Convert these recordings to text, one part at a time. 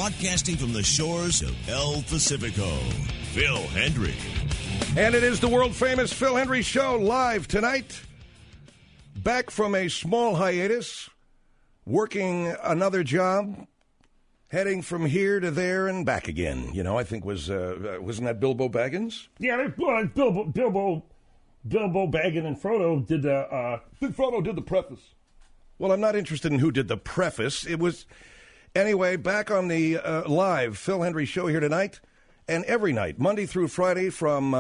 broadcasting from the shores of El Pacifico, Phil Hendry. And it is the world-famous Phil Hendry Show live tonight. Back from a small hiatus, working another job, heading from here to there and back again. You know, I think wasn't that Bilbo Baggins? Yeah, Bilbo Baggins and Frodo did Frodo did the preface. Well, I'm not interested in who did the preface. It was... Anyway, back on the live Phil Hendry Show here tonight and every night, Monday through Friday from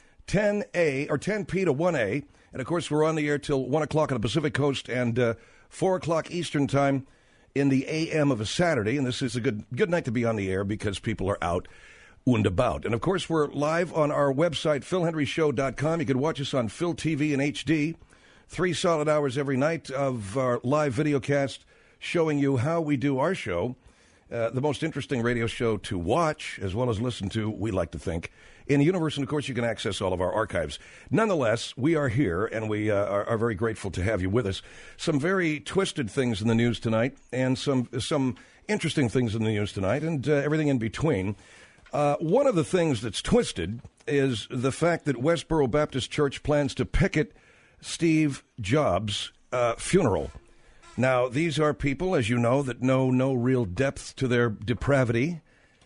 10p to 1a. And, of course, we're on the air till 1 o'clock on the Pacific Coast and 4 o'clock Eastern Time in the a.m. of a Saturday. And this is a good night to be on the air because people are out and about. And, of course, we're live on our website, philhendryshow.com. You can watch us on Phil TV in HD. 3 solid hours every night of our live video cast showing you how we do our show, the most interesting radio show to watch as well as listen to, we like to think, in the universe. And, of course, you can access all of our archives. Nonetheless, we are here, and we are very grateful to have you with us. Some very twisted things in the news tonight, and some interesting things in the news tonight, and everything in between. One of the things that's twisted is the fact that Westboro Baptist Church plans to picket Steve Jobs' funeral. Now, these are people, as you know, that know no real depth to their depravity.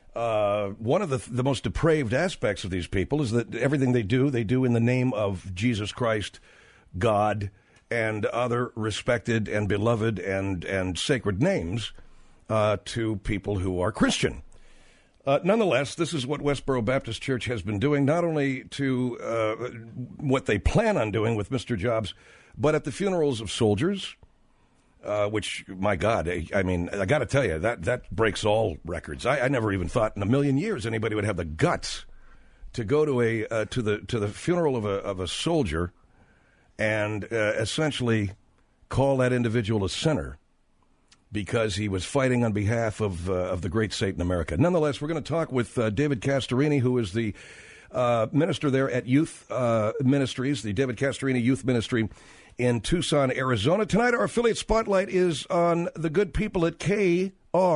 One of the most depraved aspects of these people is that everything they do in the name of Jesus Christ, God, and other respected and beloved and sacred names to people who are Christian. Nonetheless, this is what Westboro Baptist Church has been doing, not only to what they plan on doing with Mr. Jobs, but at the funerals of soldiers, which, my God, I mean, I got to tell you, that breaks all records. I never even thought in a million years anybody would have the guts to go to the funeral of a soldier and essentially call that individual a sinner because he was fighting on behalf of the great Satan America. Nonetheless, we're going to talk with David Castorini, who is the minister there at Youth Ministries, the David Castorini Youth Ministry in Tucson, Arizona. Tonight, our affiliate spotlight is on the good people at KRYK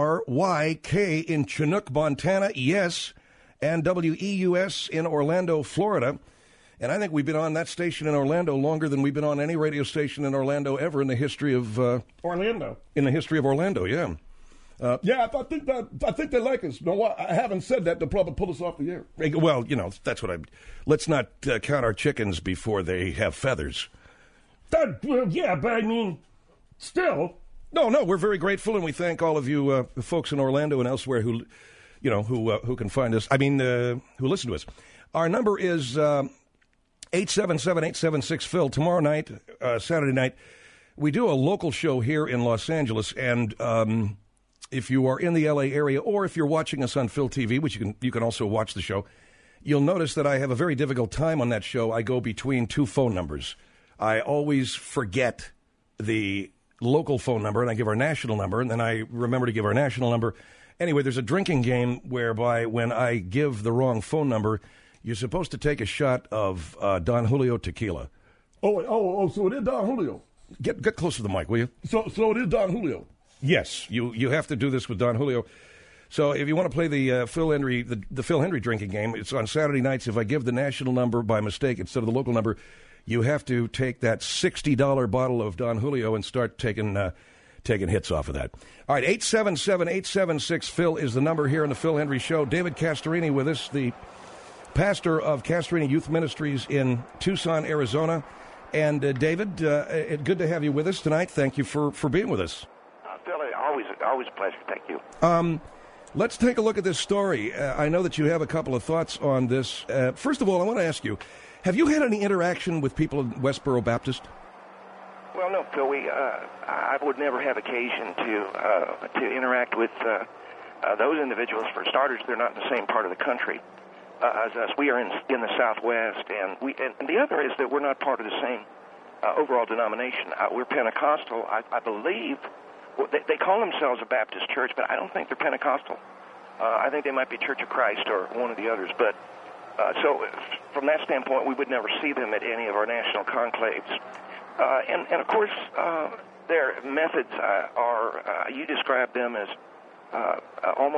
in Chinook, Montana, yes, and WEUS in Orlando, Florida. And I think we've been on that station in Orlando longer than we've been on any radio station in Orlando ever in the history of Orlando. In the history of Orlando, yeah. I think they like us. No, I haven't said that. They'll probably pull us off the air. Well, you know, that's what let's not count our chickens before they have feathers. Yeah, but I mean, still. No, we're very grateful, and we thank all of you folks in Orlando and elsewhere who can find us. I mean, who listen to us. Our number is 877-876-PHIL. Tomorrow night, Saturday night, we do a local show here in Los Angeles, and if you are in the L.A. area, or if you're watching us on Phil TV, which you can also watch the show, you'll notice that I have a very difficult time on that show. I go between 2 phone numbers. I always forget the local phone number, and I give our national number, and then I remember to give our national number. Anyway, there's a drinking game whereby when I give the wrong phone number, you're supposed to take a shot of Don Julio tequila. Oh, so it is Don Julio. Get close to the mic, will you? So it is Don Julio. Yes, you have to do this with Don Julio. So if you want to play the Phil Hendry drinking game, it's on Saturday nights. If I give the national number by mistake instead of the local number, you have to take that $60 bottle of Don Julio and start taking hits off of that. All right, 877-876-PHIL is the number here on the Phil Hendry Show. David Castorini with us, the pastor of Castorini Youth Ministries in Tucson, Arizona. And David, good to have you with us tonight. Thank you for being with us. Philly, always a pleasure. Thank you. Let's take a look at this story. I know that you have a couple of thoughts on this. First of all, I want to ask you, have you had any interaction with people in Westboro Baptist? Well, no, Phil. I would never have occasion to interact with those individuals. For starters, they're not in the same part of the country as us. We are in the Southwest, and the other is that we're not part of the same overall denomination. We're Pentecostal, I believe. They call themselves a Baptist church, but I don't think they're Pentecostal. I think they might be Church of Christ or one of the others. But so from that standpoint, we would never see them at any of our national conclaves. And of course, their methods are, you describe them as almost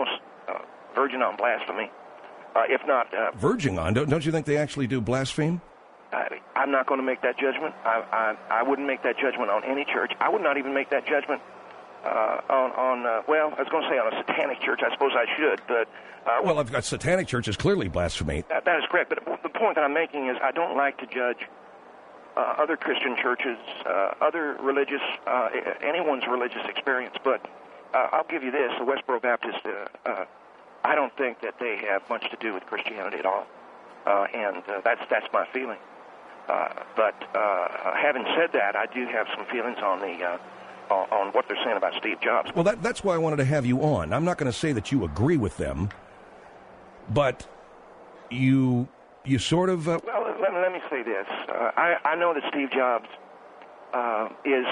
verging on blasphemy. If not... verging on? Don't you think they actually do blaspheme? I'm not going to make that judgment. I wouldn't make that judgment on any church. I would not even make that judgment well, I was going to say on a satanic church. I suppose I should, but... well, I've got satanic church is clearly blasphemy. That is correct, but the point that I'm making is I don't like to judge other Christian churches, other religious, anyone's religious experience, but I'll give you this. The Westboro Baptist, I don't think that they have much to do with Christianity at all, and that's my feeling. But having said that, I do have some feelings on what they're saying about Steve Jobs. Well, that's why I wanted to have you on. I'm not going to say that you agree with them, but you sort of... Well, let me say this. I know that Steve Jobs is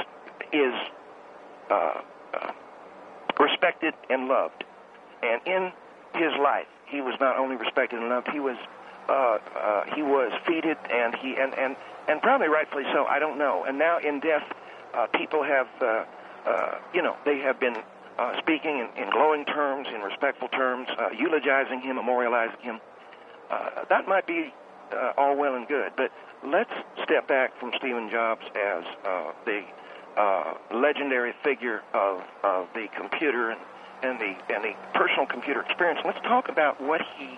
respected and loved. And in his life, he was not only respected and loved, he was feted, and probably rightfully so, I don't know. And now in death, people have, they have been speaking in glowing terms, in respectful terms, eulogizing him, memorializing him. That might be all well and good, but let's step back from Stephen Jobs as the legendary figure of the computer and the personal computer experience. Let's talk about what he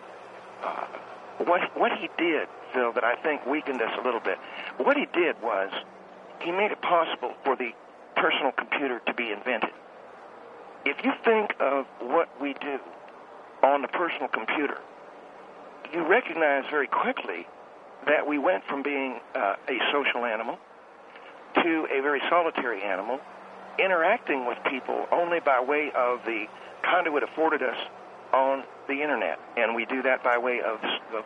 did, Phil, that I think weakened us a little bit. What he did was he made it possible for the personal computer to be invented. If you think of what we do on the personal computer, you recognize very quickly that we went from being a social animal to a very solitary animal, interacting with people only by way of the conduit afforded us on the internet, and we do that by way of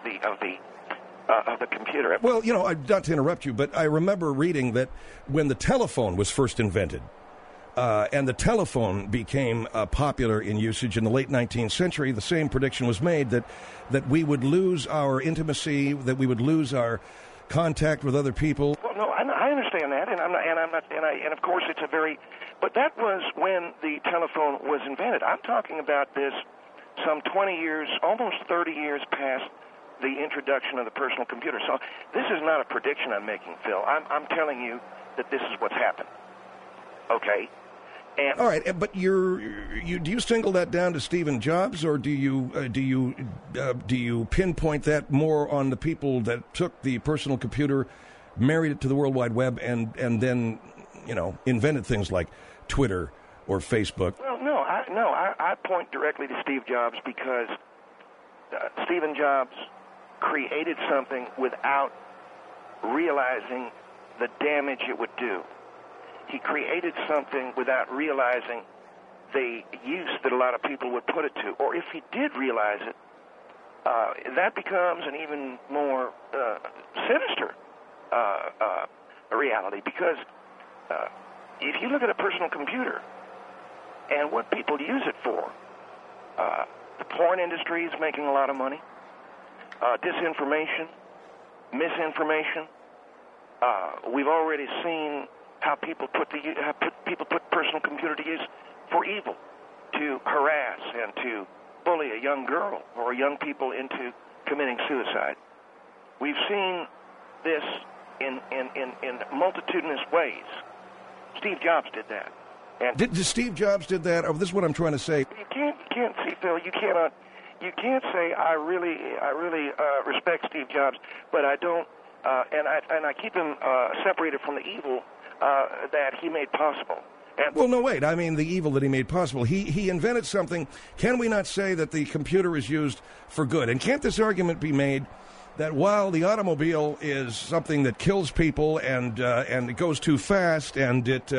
the computer. Well, not to interrupt you, but I remember reading that when the telephone was first invented, and the telephone became popular in usage in the late 19th century, the same prediction was made that we would lose our intimacy, that we would lose our contact with other people. Well, no, I understand that, and of course it's a very, but that was when the telephone was invented. I'm talking about this some 20 years, almost 30 years past the introduction of the personal computer. So this is not a prediction I'm making, Phil. I'm telling you that this is what's happened. Okay. And all right, but do you single that down to Stephen Jobs, or do you pinpoint that more on the people that took the personal computer, married it to the World Wide Web, and then invented things like Twitter or Facebook? Well, I point directly to Steve Jobs because Stephen Jobs created something without realizing the damage it would do. He created something without realizing the use that a lot of people would put it to. Or if he did realize it, that becomes an even more sinister reality, because if you look at a personal computer and what people use it for, the porn industry is making a lot of money. Disinformation, misinformation. We've already seen how people put personal computer to use for evil, to harass and to bully a young girl or young people into committing suicide. We've seen this in multitudinous ways. Steve Jobs did that. And did Steve Jobs did that? Oh, this is what I'm trying to say. You can't see, Phil. You can't say I really respect Steve Jobs, but I don't, and I keep him separated from the evil that he made possible. Well, no, wait. I mean, the evil that he made possible. He invented something. Can we not say that the computer is used for good? And can't this argument be made that while the automobile is something that kills people and it goes too fast and it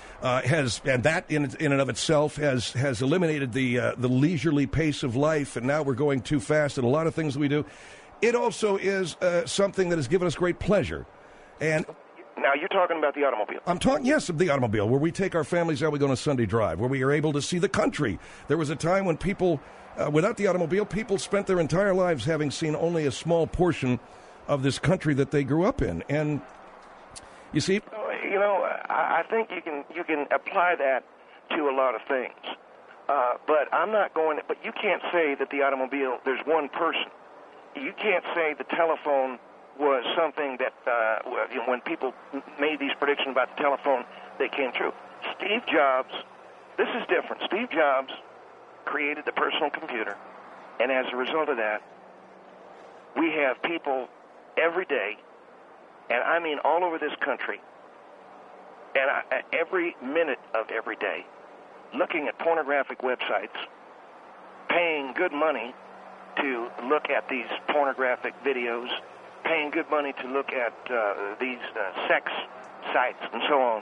that in and of itself has eliminated the leisurely pace of life, and now we're going too fast in a lot of things that we do, it also is something that has given us great pleasure. And now you're talking about the automobile. I'm talking, yes, of the automobile, where we take our families out, we go on a Sunday drive, where we are able to see the country. There was a time when people, without the automobile, people spent their entire lives having seen only a small portion of this country that they grew up in. And you see, I think you can apply that to a lot of things. But I'm not going. But you can't say that the automobile. There's one person. You can't say the telephone was something that when people made these predictions about the telephone, they came true. Steve Jobs. This is different. Steve Jobs created the personal computer, and as a result of that, we have people every day, and I mean all over this country, and every minute of every day, looking at pornographic websites, paying good money to look at these pornographic videos, paying good money to look at these sex sites and so on.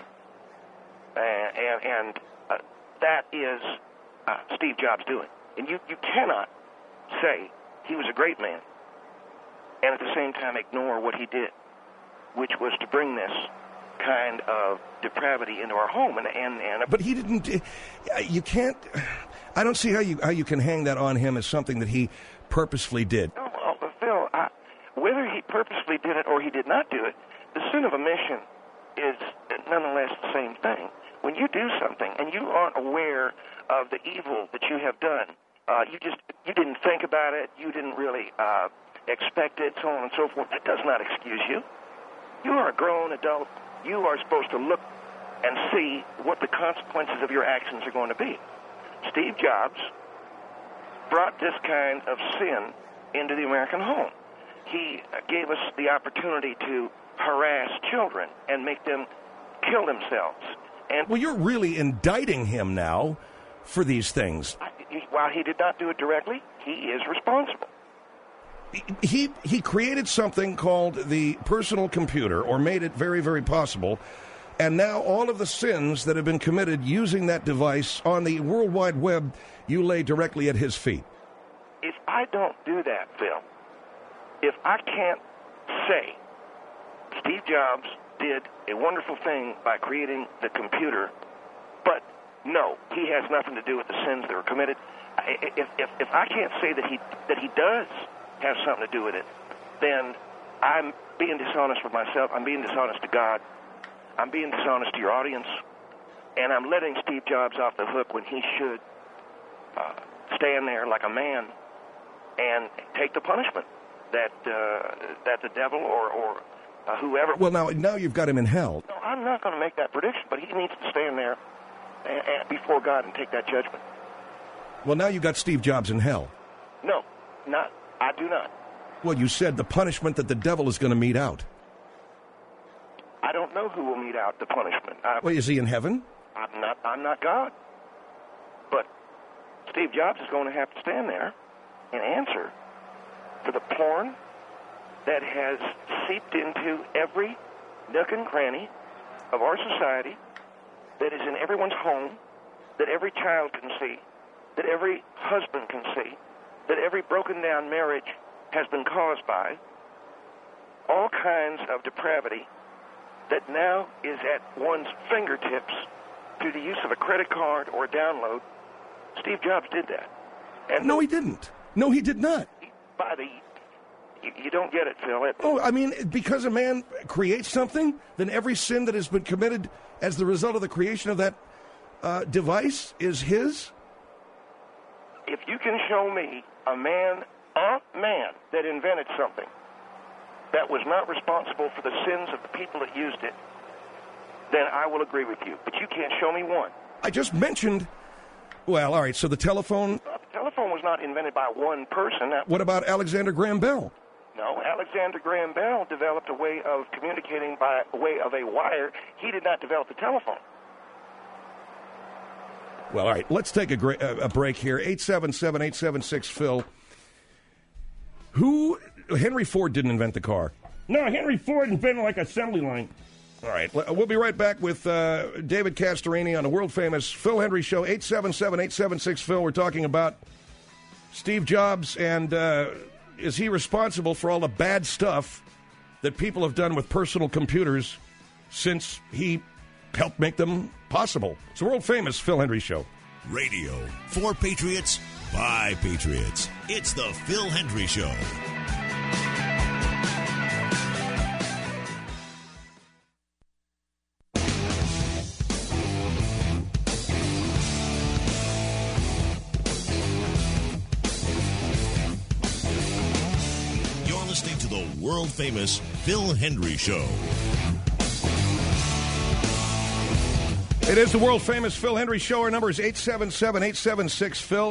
And that is Steve Jobs doing. And you cannot say he was a great man and at the same time ignore what he did, which was to bring this kind of depravity into our home. But he didn't. You can't. I don't see how you can hang that on him as something that he purposefully did. No, Phil, whether he purposefully did it or he did not do it, the sin of omission is nonetheless the same thing. When you do something and you aren't aware of the evil that you have done, you didn't think about it, you didn't really expect it, so on and so forth. That does not excuse you. You are a grown adult. You are supposed to look and see what the consequences of your actions are going to be. Steve Jobs brought this kind of sin into the American home. He gave us the opportunity to harass children and make them kill themselves. And well, you're really indicting him now for these things. While he did not do it directly, he is responsible. He created something called the personal computer, or made it very, very possible, and now all of the sins that have been committed using that device on the World Wide Web, you lay directly at his feet. If I don't do that, Phil, if I can't say Steve Jobs did a wonderful thing by creating the computer, but no, he has nothing to do with the sins that were committed. If I can't say that he does have something to do with it, then I'm being dishonest with myself. I'm being dishonest to God. I'm being dishonest to your audience, and I'm letting Steve Jobs off the hook when he should stand there like a man and take the punishment that the devil or whoever. Well, now you've got him in hell. No, I'm not going to make that prediction, but he needs to stand there before God and take that judgment. Well, now you got Steve Jobs in hell. No, I do not. Well, you said the punishment that the devil is going to mete out. I don't know who will mete out the punishment. Well, is he in heaven? I'm not God. But Steve Jobs is going to have to stand there and answer for the porn that has seeped into every nook and cranny of our society, that is in everyone's home, that every child can see, that every husband can see, that every broken down marriage has been caused by, all kinds of depravity that now is at one's fingertips through the use of a credit card or a download. Steve Jobs did that. And no, he didn't. No, he did not. You don't get it, Phil. Oh, I mean, because a man creates something, then every sin that has been committed as the result of the creation of that device is his? If you can show me a man that invented something that was not responsible for the sins of the people that used it, then I will agree with you. But you can't show me one. I just mentioned, well, all right, so the telephone... The telephone was not invented by one person. What about Alexander Graham Bell? No, Alexander Graham Bell developed a way of communicating by way of a wire. He did not develop the telephone. Well, all right, let's take a break here. 877-876-PHIL. Henry Ford didn't invent the car. No, Henry Ford invented like assembly line. All right, we'll be right back with David Castorini on the world-famous Phil Hendrie Show, 877-876-PHIL. We're talking about Steve Jobs, and is he responsible for all the bad stuff that people have done with personal computers since he helped make them possible? It's the world-famous Phil Hendrie Show. Radio for Patriots by Patriots. It's the Phil Hendrie Show. listening to the world-famous Phil Hendry Show. It is the world-famous Phil Hendry Show. Our number is 877-876-PHIL,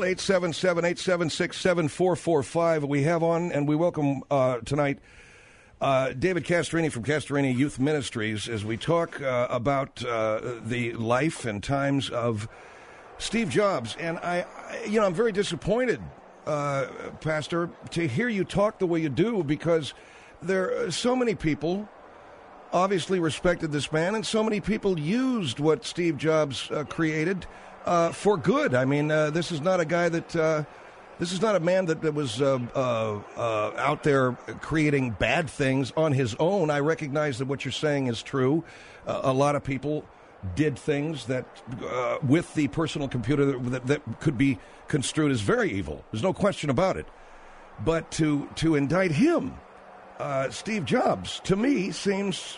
877-876-7445. We have on, and we welcome tonight David Castorini from Castorini Youth Ministries as we talk about the life and times of Steve Jobs. And I'm very disappointed, Pastor, to hear you talk the way you do, because there are so many people obviously respected this man, and so many people used what Steve Jobs created for good. I mean, this is not a guy that, this is not a man that was out there creating bad things on his own. I recognize that what you're saying is true. A lot of people did things that, with the personal computer, that could be construed as very evil. There's no question about it. But to indict him, Steve Jobs, to me, seems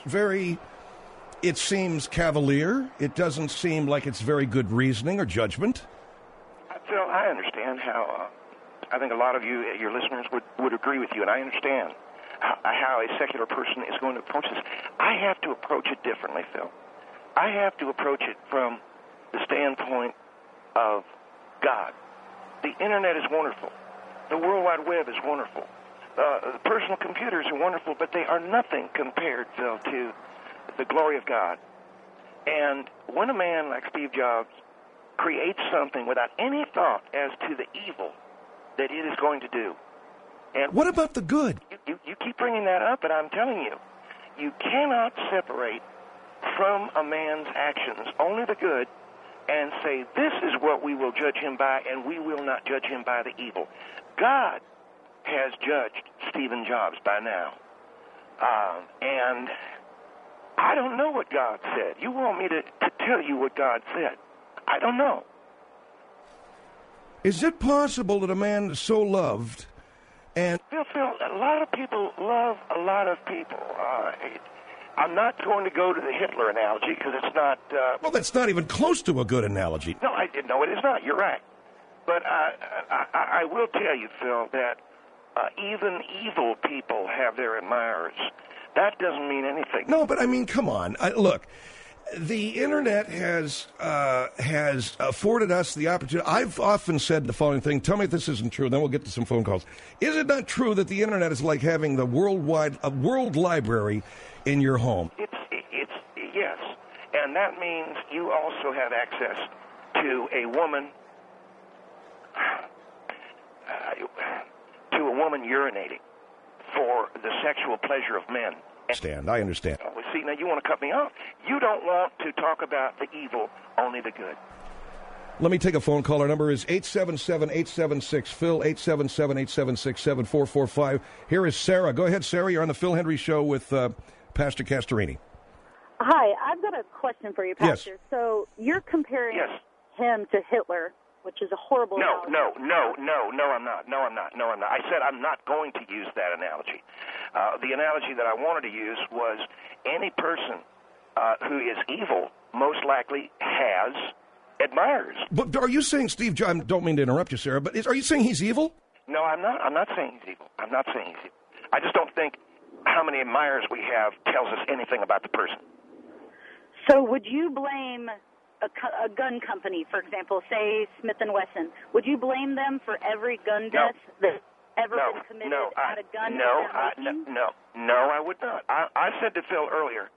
cavalier. It doesn't seem like it's very good reasoning or judgment. Phil, I understand how, I think a lot of you, your listeners, would agree with you, and I understand how a secular person is going to approach this. I have to approach it differently, Phil. I have to approach it from the standpoint of God. The Internet is wonderful. The World Wide Web is wonderful. The personal computers are wonderful, but they are nothing compared, Phil, to the glory of God. And when a man like Steve Jobs creates something without any thought as to the evil that it is going to do. And what about the good? You keep bringing that up, but I'm telling you, you cannot separate from a man's actions only the good and say, this is what we will judge him by, and we will not judge him by the evil. God has judged Stephen Jobs by now. And I don't know what God said. You want me to tell you what God said? I don't know. Is it possible that a man so loved and... Phil, a lot of people love a lot of people. I'm not going to go to the Hitler analogy because it's not... well, that's not even close to a good analogy. No, it is not. You're right. But I will tell you, Phil, that even evil people have their admirers. That doesn't mean anything. No, but I mean, come on. Look, the Internet has afforded us the opportunity. I've often said the following thing. Tell me if this isn't true, then we'll get to some phone calls. Is it not true that the Internet is like having the world library in your home? It's yes, and that means you also have access to a woman urinating for the sexual pleasure of men. I understand. See, now you want to cut me off. You don't want to talk about the evil, only the good. Let me take a phone call. Our number is 877-876-PHIL, 877-876-7445. Here is Sarah. Go ahead, Sarah. You're on the Phil Hendry Show with Pastor Castorini. Hi, I've got a question for you, Pastor. Yes. So you're comparing him to Hitler, which is a horrible analogy. No, I'm not. I said I'm not going to use that analogy. The analogy that I wanted to use was any person who is evil most likely has admirers. But are you saying Steve Jobs, I don't mean to interrupt you, Sarah, but are you saying he's evil? No, I'm not. I'm not saying he's evil. I just don't think how many admirers we have tells us anything about the person. So would you blame a gun company, for example, say Smith & Wesson, would you blame them for every gun death that's ever been committed at a gun? No, I would not. I said to Phil earlier,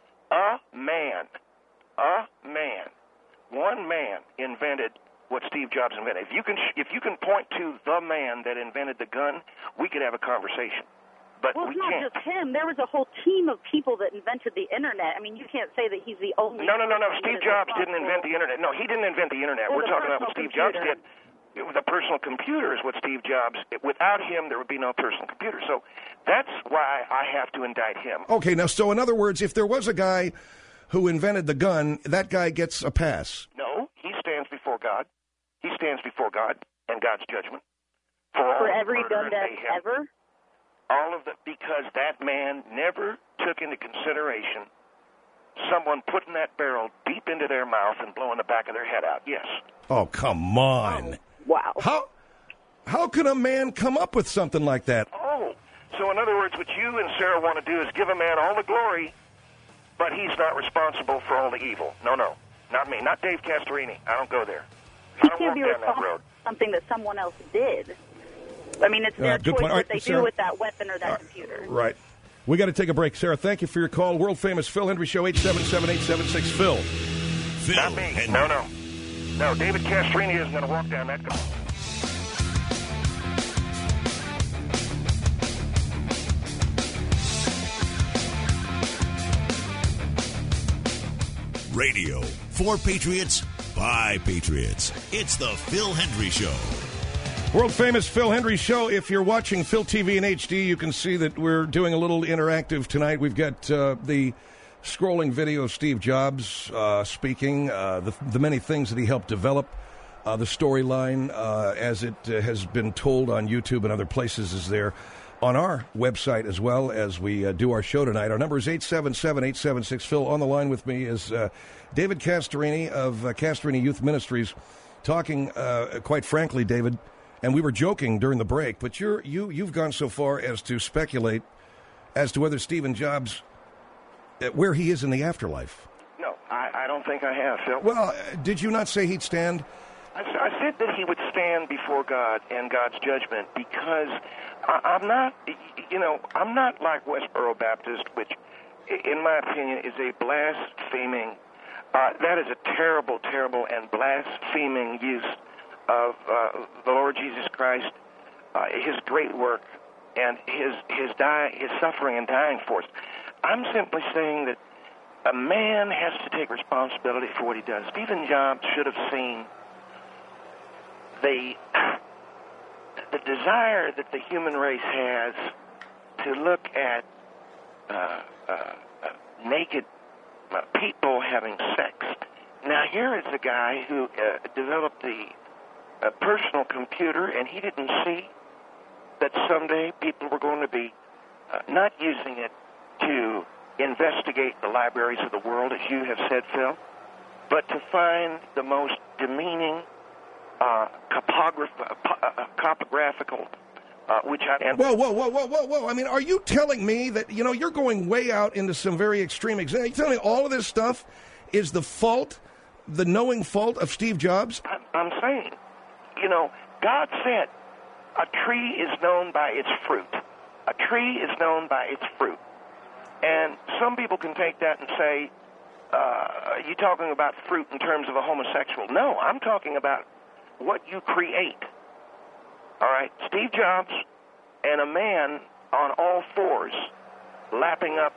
one man invented what Steve Jobs invented. If you can point to the man that invented the gun, we could have a conversation. But well, we it's not can't. just him. There was a whole team of people that invented the Internet. I mean, you can't say that he's the only... No. Steve Jobs didn't invent the Internet. No, he didn't invent the Internet. We're talking about what Steve Jobs did. The personal computer is what Steve Jobs... Without him, there would be no personal computer. So that's why I have to indict him. Okay, now, so in other words, if there was a guy who invented the gun, that guy gets a pass. No, he stands before God. He stands before God and God's judgment. For every gun death ever? All of because that man never took into consideration someone putting that barrel deep into their mouth and blowing the back of their head out. Yes. Oh, come on. Oh, wow. How can a man come up with something like that? Oh, So in other words, what you and Sarah want to do is give a man all the glory, but he's not responsible for all the evil. No, not me, not Dave Castorini. I don't go there. He can't be responsible for something that someone else did. I mean, it's their choice what they do with that weapon or that computer. Right. We got to take a break. Sarah, thank you for your call. World-famous Phil Hendry Show, 877-876-PHIL. Phil Not me. Hendry. No, David Castrini isn't going to walk down that. Radio for Patriots by Patriots. It's the Phil Hendry Show. World-famous Phil Hendry Show. If you're watching Phil TV in HD, you can see that we're doing a little interactive tonight. We've got the scrolling video of Steve Jobs speaking, the many things that he helped develop, the storyline as it has been told on YouTube and other places is there on our website as well as we do our show tonight. Our number is 877-876-PHIL. On the line with me is David Castorini of Castorini Youth Ministries, talking, quite frankly, David, and we were joking during the break, but you've gone so far as to speculate as to whether Stephen Jobs, where he is in the afterlife. No, I don't think I have, Phil. Well, did you not say he'd stand? I said that he would stand before God and God's judgment because I'm not like Westboro Baptist, which, in my opinion, is a blaspheming. That is a terrible, terrible, and blaspheming use of the Lord Jesus Christ, His great work, and His suffering and dying for us. I'm simply saying that a man has to take responsibility for what he does. Stephen Jobs should have seen the desire that the human race has to look at naked people having sex. Now, here is a guy who developed the personal computer, and he didn't see that someday people were going to be not using it to investigate the libraries of the world, as you have said, Phil, but to find the most demeaning topographical, which I... Whoa. I mean, are you telling me that, you're going way out into some very extreme examples? Are you telling me all of this stuff is the fault, the knowing fault of Steve Jobs? I'm saying, God said a tree is known by its fruit. A tree is known by its fruit. And some people can take that and say, you're talking about fruit in terms of a homosexual. No, I'm talking about what you create. All right? Steve Jobs and a man on all fours lapping up,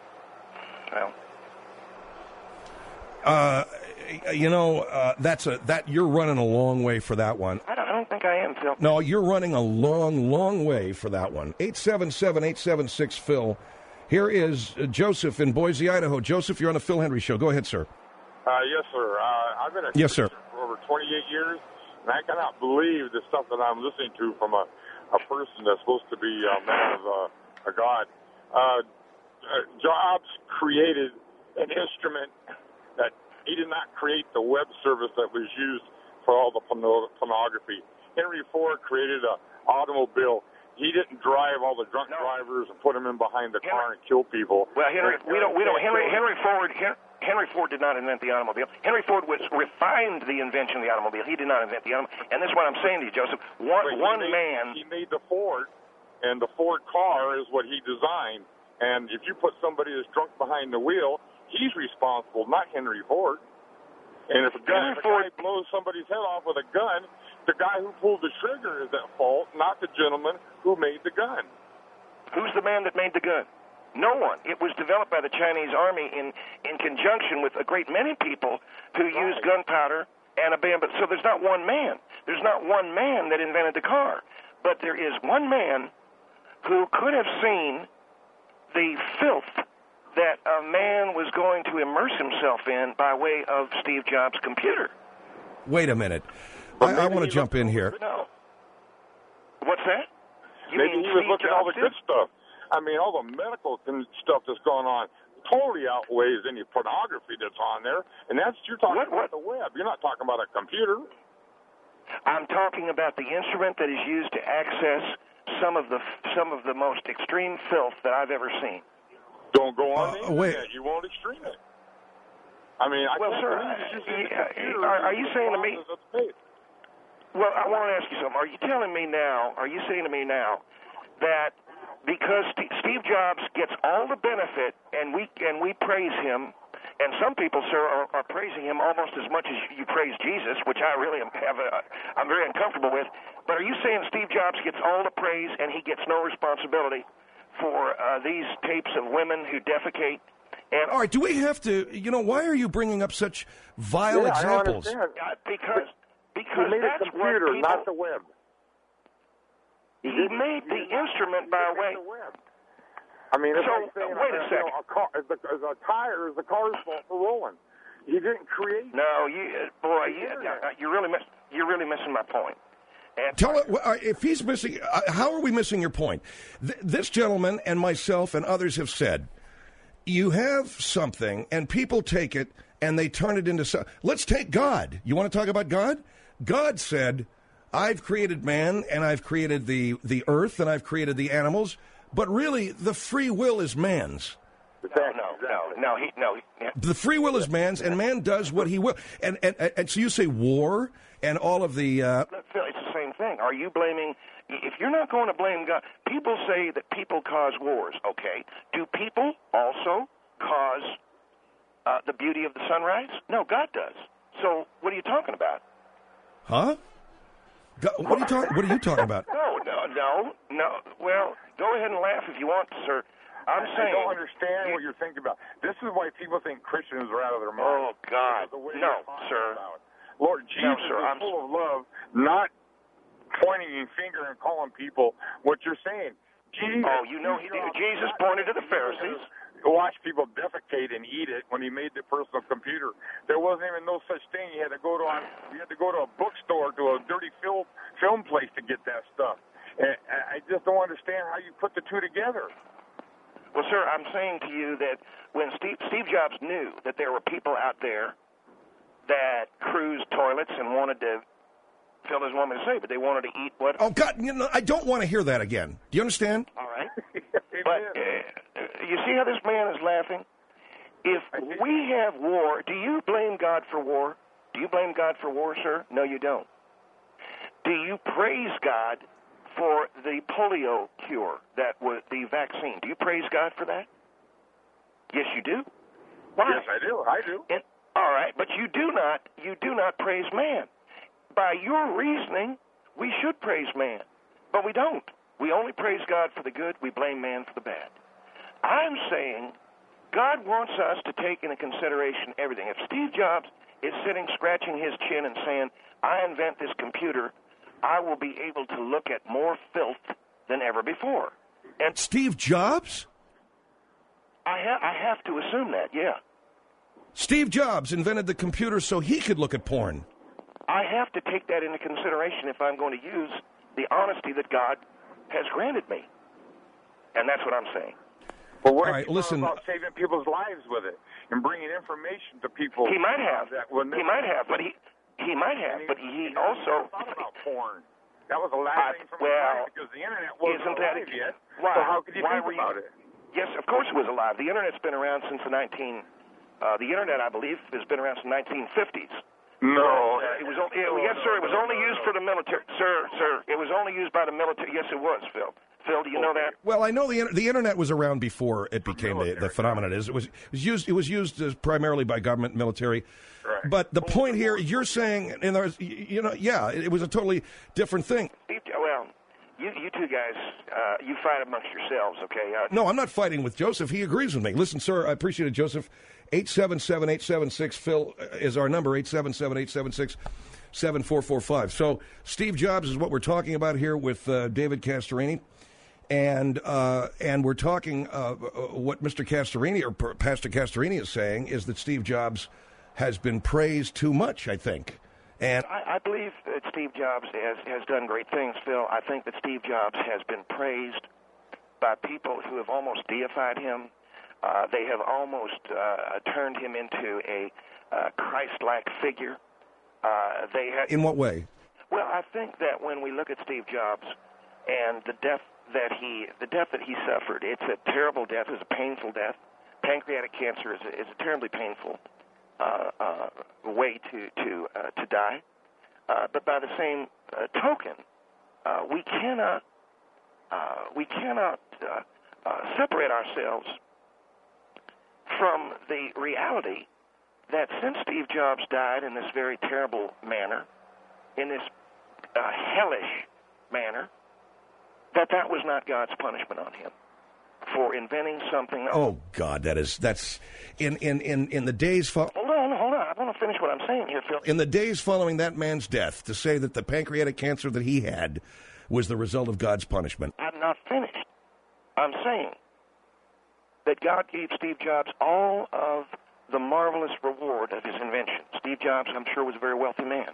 you're running a long way for that one. I don't think I am, Phil. No, you're running a long, long way for that one. 877-876-PHIL. Here is Joseph in Boise, Idaho. Joseph, you're on the Phil Hendry Show. Go ahead, sir. Yes, sir. I've been a Christian for over 28 years, and I cannot believe the stuff that I'm listening to from a person that's supposed to be a man of a God. Jobs created an instrument that he did not create the web service that was used for all the pornography. Henry Ford created an automobile. He didn't drive all the drunk drivers and put them in behind the car and kill people. Well, Henry Ford did not invent the automobile. Henry Ford refined the invention of the automobile. He did not invent the automobile. And this is what I'm saying to you, Joseph. He made the Ford, and the Ford car is what he designed. And if you put somebody that's drunk behind the wheel, he's responsible, not Henry Ford. And if a guy blows somebody's head off with a gun, the guy who pulled the trigger is at fault, not the gentleman who made the gun. Who's the man that made the gun? No one. It was developed by the Chinese army in conjunction with a great many people who used gunpowder and a bamboo. So there's not one man. There's not one man that invented the car. But there is one man who could have seen the filth that a man was going to immerse himself in by way of Steve Jobs' computer. Wait a minute. I want to jump in here. No. What's that? Maybe he was looking at all the good stuff. I mean, all the medical stuff that's going on totally outweighs any pornography that's on there. And you're talking about the web. You're not talking about a computer. I'm talking about the instrument that is used to access some of the most extreme filth that I've ever seen. Don't go on the internet. Wait. You won't extreme it. I mean, I can't sir, believe are you saying to me? Well, I want to ask you something. Are you saying to me now that because Steve Jobs gets all the benefit and we praise him, and some people, sir, are praising him almost as much as you praise Jesus, which I really I'm very uncomfortable with. But are you saying Steve Jobs gets all the praise and he gets no responsibility for these tapes of women who defecate? And all right, do we have to, why are you bringing up such vile examples? I understand. Because he made that's a computer, what people, not the web. He made the instrument by way. I mean, it's So, like saying, wait a second. a car, is a tire is the car's fault for rolling. He didn't create. No, you're really missing my point. And Tell it, if he's missing, how are we missing your point? This gentleman and myself and others have said, you have something and people take it and they turn it into something. Let's take God. You want to talk about God? God said, I've created man and I've created the earth and I've created the animals, but really the free will is man's. No. The free will is man's, and man does what he will. And so you say war and all of the... Phil, it's the same thing. Are you blaming... If you're not going to blame God... People say that people cause wars, okay? Do people also cause the beauty of the sunrise? No, God does. So what are you talking about? Huh? What are you talking about? No. Well, go ahead and laugh if you want, sir. I don't understand what you're thinking about. This is why people think Christians are out of their mind. Oh, God. No, sir. Lord Jesus is full of love, not pointing your finger and calling people what you're saying. Jesus, Jesus pointed to the Pharisees. Watch people defecate and eat it when he made the personal computer. There wasn't even no such thing. You had to go to a bookstore, to a dirty film place to get that stuff. And I just don't understand how you put the two together. Well, sir, I'm saying to you that when Steve Jobs knew that there were people out there that cruised toilets and wanted to, Phil doesn't want me to say, but they wanted to eat what? Oh, God, I don't want to hear that again. Do you understand? All right. But you see how this man is laughing? If we have war, do you blame God for war? Do you blame God for war, sir? No, you don't. Do you praise God for the polio cure, that was the vaccine? Do you praise God for that? Yes, you do. Why? Yes, I do. All right, but you do not praise man. By your reasoning, we should praise man, but we don't. We only praise God for the good. We blame man for the bad. I'm saying God wants us to take into consideration everything. If Steve Jobs is sitting scratching his chin and saying, I invent this computer, I will be able to look at more filth than ever before. And Steve Jobs? I have to assume that, yeah. Steve Jobs invented the computer so he could look at porn. I have to take that into consideration if I'm going to use the honesty that God has granted me. And that's what I'm saying. But what about saving people's lives with it and bringing information to people? He might have. He might have, but he also thought about porn. That was the last thing from his life because the internet wasn't alive yet. Why? So how could you think about it? Yes, of course it was alive. The internet's been around since the internet, I believe, has been around since the 1950s. No. Yes, sir. It was only used for the military. Sir. It was only used by the military. Yes, it was, Phil. Phil, do you know that? Well, I know the internet was around before it became the phenomenon it is. It was used primarily by government, military. Right. But the point here, you're saying, and there's, it was a totally different thing. Well, you two guys, you fight amongst yourselves, okay? No, I'm not fighting with Joseph. He agrees with me. Listen, sir, I appreciate it, Joseph. 877-876 Phil is our number. 877-876-7445. So Steve Jobs is what we're talking about here with David Castorini. And we're talking what Mr. Castorini or Pastor Castorini is saying is that Steve Jobs has been praised too much, I think. And I believe that Steve Jobs has done great things, Phil. I think that Steve Jobs has been praised by people who have almost deified him. They have almost turned him into a Christ-like figure. In what way? Well, I think that when we look at Steve Jobs, and the death that he suffered. It's a terrible death. It's a painful death. Pancreatic cancer is a terribly painful way to die. But by the same token, we cannot separate ourselves from the reality that since Steve Jobs died in this very terrible manner, in this hellish manner, that was not God's punishment on him for inventing something. Oh God, that's in the days. Hold on. I want to finish what I'm saying here, Phil. In the days following that man's death, to say that the pancreatic cancer that he had was the result of God's punishment. I'm not finished. I'm saying that God gave Steve Jobs all of the marvelous reward of his invention. Steve Jobs, I'm sure, was a very wealthy man.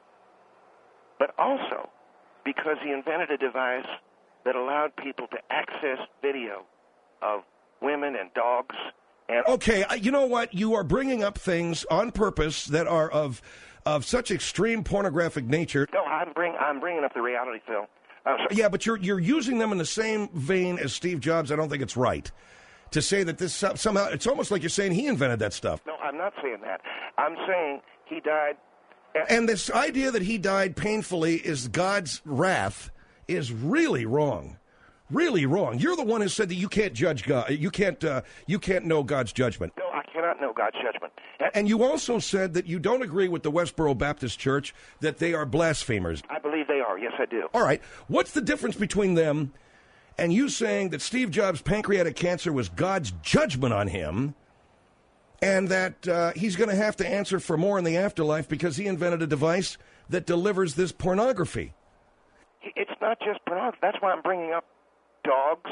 But also because he invented a device that allowed people to access video of women and dogs. And okay, you know what? You are bringing up things on purpose that are of such extreme pornographic nature. No, I'm bringing up the reality, Phil. Yeah, but you're using them in the same vein as Steve Jobs. I don't think it's right to say that this somehow. It's almost like you're saying he invented that stuff. No, I'm not saying that. I'm saying he died. And this idea that he died painfully is God's wrath is really wrong. Really wrong. You're the one who said that you can't judge God. You can't know God's judgment. No, I cannot know God's judgment. And you also said that you don't agree with the Westboro Baptist Church, that they are blasphemers. I believe they are. Yes, I do. All right. What's the difference between them and you saying that Steve Jobs' pancreatic cancer was God's judgment on him, and that he's going to have to answer for more in the afterlife because he invented a device that delivers this pornography? It's not just pornography. That's why I'm bringing up dogs.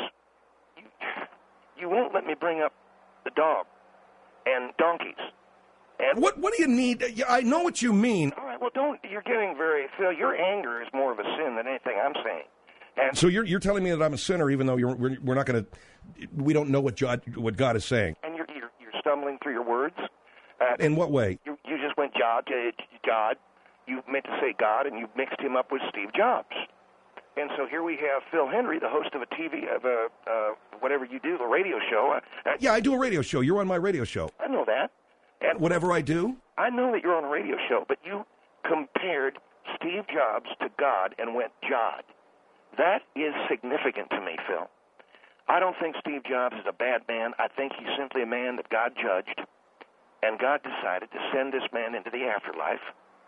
You won't let me bring up the dog and donkeys. And what do you need? I know what you mean. All right, well, you're getting very, Phil, your anger is more of a sin than anything I'm saying. And so you're telling me that I'm a sinner, even though we're not going to, we don't know what God is saying. And you're stumbling through your words. In what way? You just went God. You meant to say God, and you mixed him up with Steve Jobs. And so here we have Phil Hendry, the host of whatever you do, the radio show. Yeah, I do a radio show. You're on my radio show. I know that. And whatever I do? I know that you're on a radio show, but you compared Steve Jobs to God and went Jod. That is significant to me, Phil. I don't think Steve Jobs is a bad man. I think he's simply a man that God judged, and God decided to send this man into the afterlife.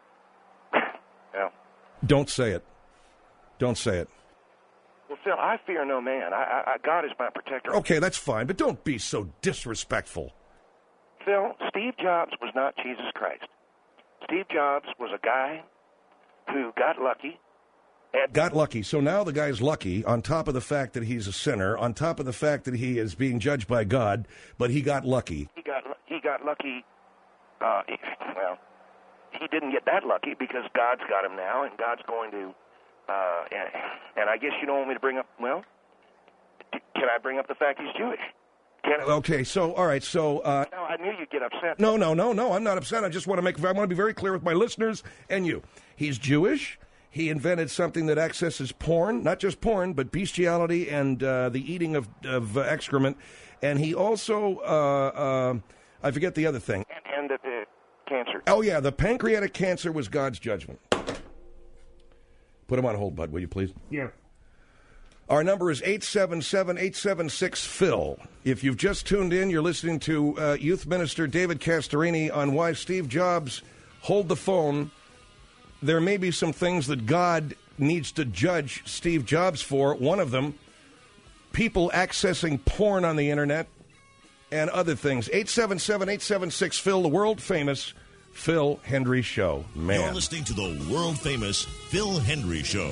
Well, don't say it. Don't say it. Well, Phil, I fear no man. God is my protector. Okay, that's fine, but don't be so disrespectful. Phil, Steve Jobs was not Jesus Christ. Steve Jobs was a guy who got lucky. Got lucky. So now the guy's lucky, on top of the fact that he's a sinner, on top of the fact that he is being judged by God, but he got lucky. He got lucky. Well, he didn't get that lucky because God's got him now, and God's going to. And I guess you don't want me to bring up. Well, can I bring up the fact he's Jewish? Okay, so all right, so. No, I knew you'd get upset. No, I'm not upset. I just want to be very clear with my listeners and you. He's Jewish. He invented something that accesses porn, not just porn, but bestiality and the eating of excrement. And he also, I forget the other thing. And the cancer. Oh, yeah, the pancreatic cancer was God's judgment. Put him on hold, bud, will you please? Yeah. Our number is 877-876-PHIL. If you've just tuned in, you're listening to Youth Minister David Castorini on why Steve Jobs, hold the phone. There may be some things that God needs to judge Steve Jobs for. One of them, people accessing porn on the internet and other things. 877-876-PHIL, the world-famous Phil Hendry Show. Man. You're listening to the world-famous Phil Hendry Show.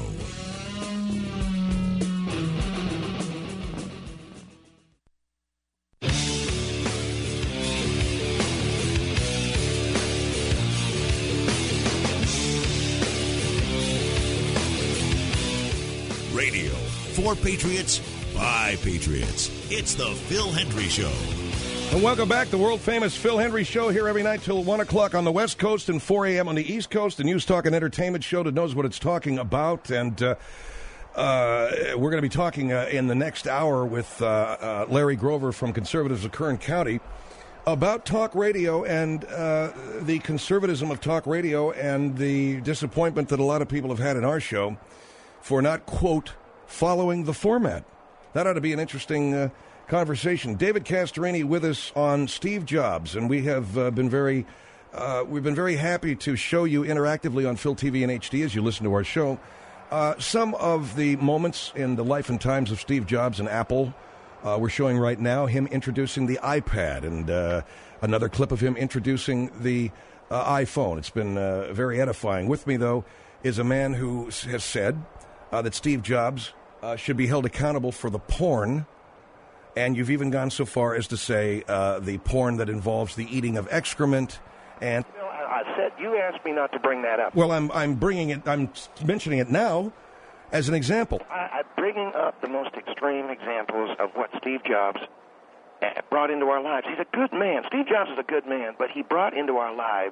Radio for Patriots by Patriots. It's the Phil Hendry Show. And welcome back, the world-famous Phil Hendry Show here every night till 1 o'clock on the West Coast and 4 a.m. on the East Coast. The News Talk and Entertainment Show that knows what it's talking about. And We're going to be talking in the next hour with Larry Grover from Conservatives of Kern County about talk radio and the conservatism of talk radio and the disappointment that a lot of people have had in our show for not, quote, following the format. That ought to be an interesting conversation. David Castorini with us on Steve Jobs, and we have been very happy to show you interactively on Phil TV and HD as you listen to our show some of the moments in the life and times of Steve Jobs and Apple. We're showing right now him introducing the iPad and another clip of him introducing the iPhone. It's been very edifying. With me, though, is a man who has said that Steve Jobs should be held accountable for the porn, and you've even gone so far as to say the porn that involves the eating of excrement. And I said you asked me not to bring that up. Well, I'm bringing it. I'm mentioning it now as an example. I'm bringing up the most extreme examples of what Steve Jobs brought into our lives. He's a good man. Steve Jobs is a good man, but he brought into our lives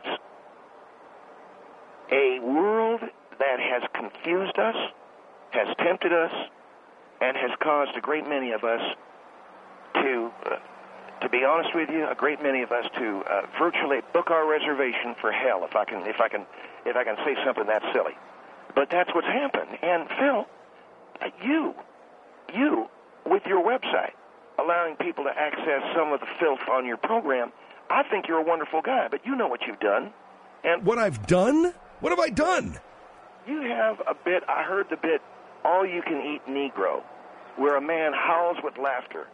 a world that has confused us, has tempted us, and has caused a great many of us to be honest with you, a great many of us to virtually book our reservation for hell, if I can say something that silly. But that's what's happened. And Phil, you with your website, allowing people to access some of the filth on your program, I think you're a wonderful guy. But you know what you've done. And what I've done? What have I done? You have a bit. I heard the bit, "All You Can Eat Negro," where a man howls with laughter.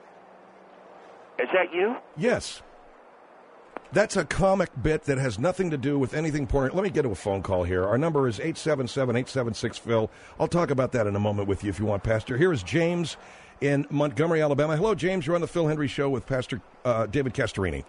Is that you? Yes. That's a comic bit that has nothing to do with anything porn. Let me get to a phone call here. Our number is 877-876-PHIL. I'll talk about that in a moment with you if you want, Pastor. Here is James in Montgomery, Alabama. Hello, James. You're on the Phil Hendrie Show with Pastor David Castorini.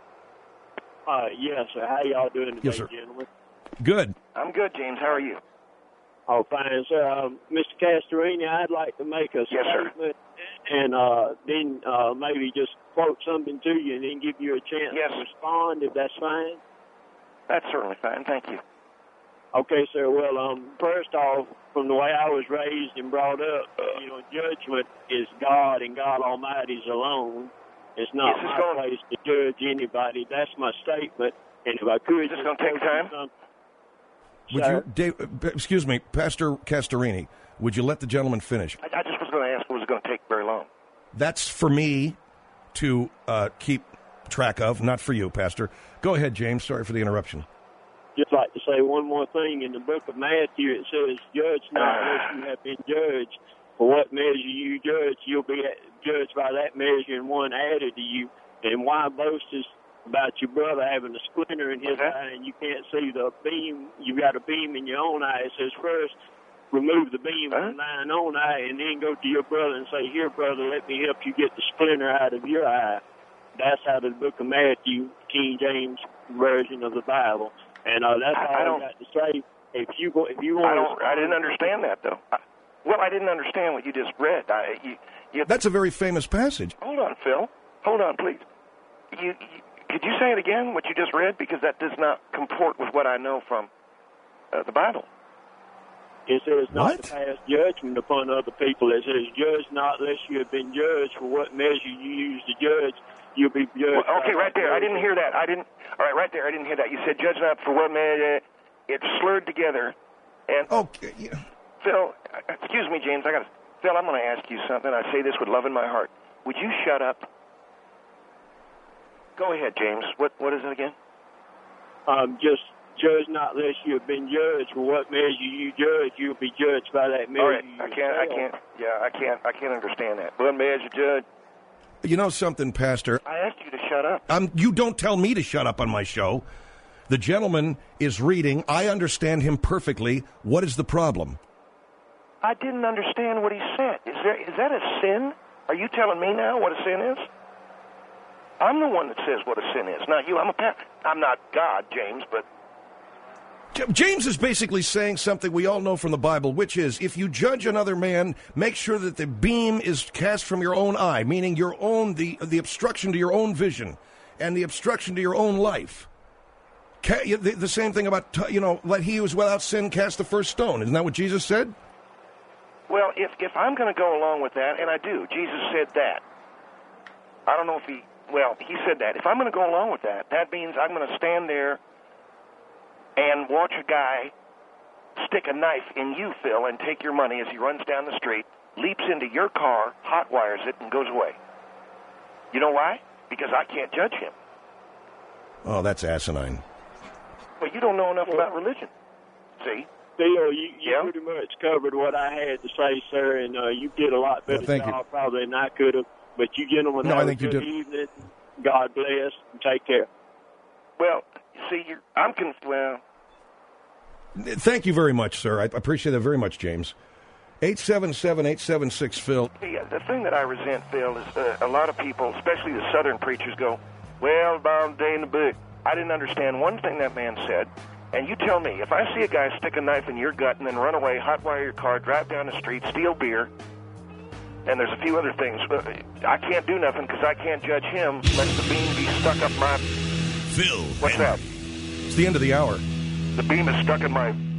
Yes, sir. How y'all doing today, yes, sir. Gentlemen? Good. I'm good, James. How are you? Oh, fine, sir. Mr. Castorini, I'd like to make a statement and then maybe just quote something to you and then give you a chance to respond, if that's fine. That's certainly fine. Thank you. Okay, sir. Well, first off, from the way I was raised and brought up, judgment is God and God Almighty's alone. It's not my place to judge anybody. That's my statement. And if I could, is this going to take time? Would you, excuse me, Pastor Castorini, would you let the gentleman finish? I just was going to ask, was it going to take very long? That's for me to keep track of, not for you, Pastor. Go ahead, James. Sorry for the interruption. Just like to say one more thing. In the book of Matthew, it says, "Judge not unless you have been judged. For what measure you judge, you'll be judged by that measure and one added to you. And why boast is about your brother having a splinter in his eye and you can't see the beam. You've got a beam in your own eye." It says, first, remove the beam from thine own eye and then go to your brother and say, "Here, brother, let me help you get the splinter out of your eye." That's out of the book of Matthew, King James Version of the Bible. And that's all I got to say. If you want, I didn't understand that, though. I didn't understand what you just read. That's a very famous passage. Hold on, Phil. Hold on, please. Could you say it again, what you just read? Because that does not comport with what I know from the Bible. It says not to pass judgment upon other people. It says, "Judge not unless you have been judged. For what measure you use to judge, you'll be judged." Well, okay, right there. I didn't hear that. All right, right there. I didn't hear that. You said, "Judge not for what measure." It's slurred together. And okay, yeah. Phil, excuse me, James. Phil, I'm going to ask you something. I say this with love in my heart. Would you shut up? Go ahead, James. What is it again? Just judge not unless you have been judged. For what measure you judge, you'll be judged by that measure. All right, I can't understand that. What measure judge? You know something, Pastor? I asked you to shut up. You don't tell me to shut up on my show. The gentleman is reading. I understand him perfectly. What is the problem? I didn't understand what he said. Is that a sin? Are you telling me now what a sin is? I'm the one that says what a sin is, not you. I'm not God, James, but... James is basically saying something we all know from the Bible, which is, if you judge another man, make sure that the beam is cast from your own eye, meaning your own, the obstruction to your own vision and the obstruction to your own life. The same thing about, let he who is without sin cast the first stone. Isn't that what Jesus said? Well, if I'm going to go along with that, and I do, Jesus said that. I don't know if he said that. If I'm going to go along with that, that means I'm going to stand there and watch a guy stick a knife in you, Phil, and take your money as he runs down the street, leaps into your car, hot wires it, and goes away. You know why? Because I can't judge him. Oh, that's asinine. Well, you don't know enough about religion. See? Theo, you pretty much covered what I had to say, sir, and you did a lot better job probably than I could have. But you gentlemen have a good evening. God bless, and take care. Well, see, Thank you very much, sir. I appreciate that very much, James. 877-876-PHIL. The thing that I resent, Phil, is a lot of people, especially the Southern preachers, go, well, bound day in the book. I didn't understand one thing that man said. And you tell me, if I see a guy stick a knife in your gut and then run away, hotwire your car, drive down the street, steal beer, and there's a few other things, I can't do nothing because I can't judge him unless the beam be stuck up my... Phil What's Henry. that? It's the end of the hour. The beam is stuck in my